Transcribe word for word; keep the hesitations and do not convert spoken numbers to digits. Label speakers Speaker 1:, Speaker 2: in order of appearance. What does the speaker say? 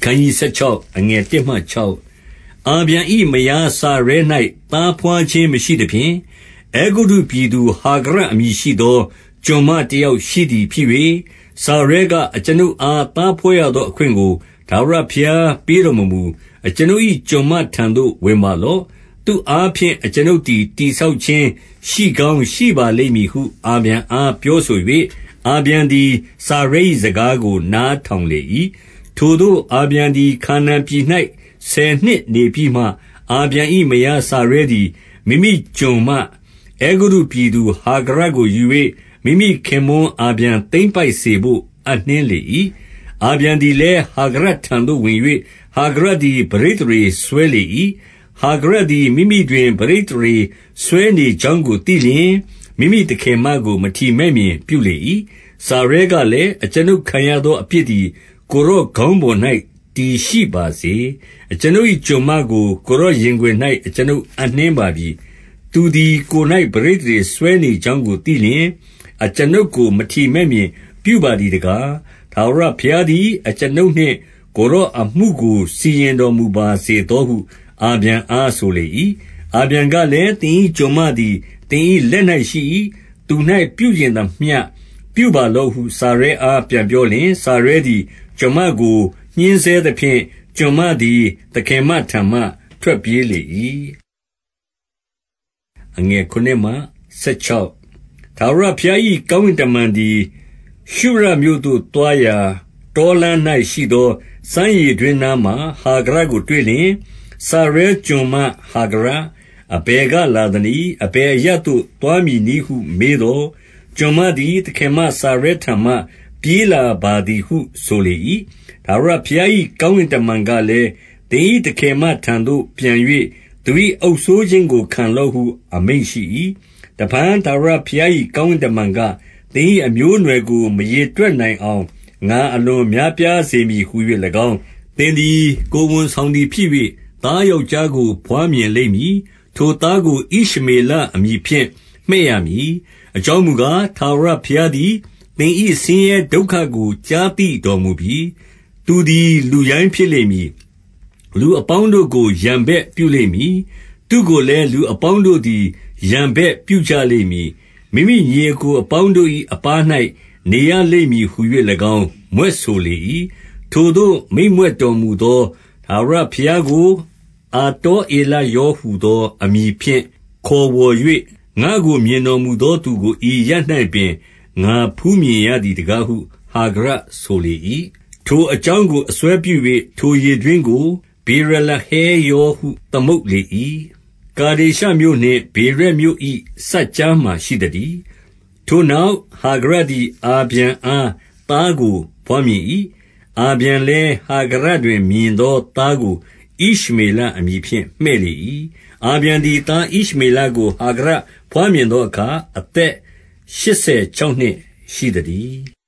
Speaker 1: ခန်းကြီးဆက်ချောက်အငယ်တစ်မှခြောက်အာဗျံဤမယားစာရဲ၌သားဖွားခြင်းမရှိသဖြင့်အေဂုတုပြည်သူဟာဂရအမည်ရှိသောကျွန်မတယောက်ရှိသည်ဖြစ်၍စာရဲကအကျွန်ုပ်အားသားဖွားရသောအခွင့်ကိုထာဝရဘုရားပေးတော်မမူအကျွန်ုပ်၏ကျွန်မထံသို့ဝင်ပါလော့သူအားဖြင့်အကျွန်ုပ်သည်တိဆောက်ခြင်းရှိကောင်းရှိပါလိမ့်မည်ဟုအာဗျံအားပြောဆို၍အာဗျံသည်စာရဲ၏စကားကိုနားထောင်လေ၏ထိုသို့အာဗျံသည်ခါနာန်ပြည်၌ဆယ်နှစ်နေပြီးမှအာဗျံ၏မယားစာရဲသည်မိမိကျွန်မအေဂုရုပြည်သူဟာဂရကိုယူ၍မိမိခင်မွန်းအာဗျံသိမ့်ပိုက်စေဖို့အနှင်းလေ၏အာဗျံသည်လည်းဟာဂရထံသို့ဝင်၍ဟာဂရသည်ပရိသေရေဆွဲလေ၏ဟာဂရသည်မိမိတွင်ပရိသေရေဆွဲနေကြောင်းကိုသိလျင်မိမိတခင်မကိုမထီမဲ့မြင်ပြုလေ၏စာရဲကလည်းအကျွန်ုပ်ခံရသောအပြစ်သည်ကိုရော့ခေါင်းပေါ်၌တည်ရှိပါစေအကျွန်ုပ်၏ကျွန်မကိုကိုရော့ရင်ခွင်၌အကျွန်ုပ်အနှင်းပါပြီသူသည်ကို၌ပရိသေဆွဲနေကြောင်းကိုသိလျင်အကျွန်ုပ်ကိုမထီမဲ့မြင်ပြုပါသည်တကားထာဝရဘုရားသည်အကျွန်ုပ်နှင့်ကိုရော့အမှုကိုစီရင်တော်မူပါစေသောဟုအာဗျံအားဆိုလေ၏အာဗျံကလည်းသင်၏ကျွန်မသည်သင်၏လက်၌ရှိ၏သူ၌ပြုကျင်သမျှပြုပါလော့ဟုစာရဲအားပြန်ပြောလျင်စာရဲသည်ကျွန်မကိုညှင်းဆဲသဖြင့်ကျွန်မသည်သခင်မထံမှထွက်ပြေးလေ၏အငယ်ခုနှစ်မှဆက်ချောက်ထာဝရဘုရား၏ကောင်းကင်တမန်သည်ရှုရမြို့သို့တွားရာတောလမ်း၌ရှိသောစမ်းရည်တွင်နားမှဟာဂရကိုတွေ့လျင်စာရဲကျွန်မဟာဂရအဘယ်ကလာသနည်းအဘယ်အရပ်သို့တွားမည်နည်းဟုမေးသောကျွန်မသည်သခင်မစာရဲထံမှပြေးလာပါသည်ဟုဆိုလေ၏ထာဝရဘုရား၏ကောင်းကင်တမန်ကလည်းသင်၏သခင်မထံသို့ပြန်၍သူ၏အုပ်ဆိုးခြင်းကိုခံလော့ဟုအမိန့်ရှိ၏တဖန်ထာဝရဘုရား၏ကောင်းကင်တမန်ကသင်၏အမျိုးအနွယ်ကိုမရေတွက်နိုင်အောင်ငါအလွန်များပြားစေမည်ဟု၍၎င်းသင်သည်ကိုယ်ဝန်ဆောင်သည်ဖြစ်၍သားယောက်ျားကိုဘွားမြင်လိမ့်မည်ထိုသားကိုဣရှမေလအမည်ဖြင့်မှဲ့ရမည်အကြောင်းမူကားထာဝရဘုရားသည်သင်၏ဆင်းရဲဒုက္ခကိုကြားသိတော်မူပြီသူသည်လူရိုင်းဖြစ်လိမ့်မည်လူအပေါင်းတို့ကိုရန်ဘက်ပြုလိမ့်မည်သူကိုလည်းလူအပေါင်းတို့သည်ရန်ဘက်ပြုကြလိမ့်မည်မိမိညီအစ်ကိုအပေါင်းတို့၏အပါး၌နေရလိမ့်မည်ဟု၍၎င်းမြွက်ဆိုလေ၏ထိုသို့မိန့်မြွက်တော်မူသောထာဝရဘုရားကိုအာတောဧလယောဟူသောအမည်ဖြင့်ခေါ်ဝေါ်၍ငါကိုမြင်တော်မူသောသူကိုဤရပ်၌ပင်ငါဖူးမြင်ရသည်တကားဟုဟာဂရဆိုလေ၏ထိုအကြောင်းကိုအစွဲပြု၍ထိုရေတွင်းကိုဗေရလဟဲယောဟုသမုတ်လေ၏ကာဒေရှမြို့နှင့်ဗေရက်မြို့၏စပ်ကြားမှရှိသတည်းထိုနောက်ဟာဂရသည်အာဗျံအားသားကိုဘွားမြင်၏အာဗျံလည်းဟာဂရတွင်မြင်သောသားကိုဣရှမေလအမည်ဖြင့်မှဲ့လေ၏အာဗျံသည်သားဣရှမေလကိုဟာဂရဘွားမြင်သောအခါအသက်ရှစ်ဆယ်ခြောက်နှစ်ရှိသတည်း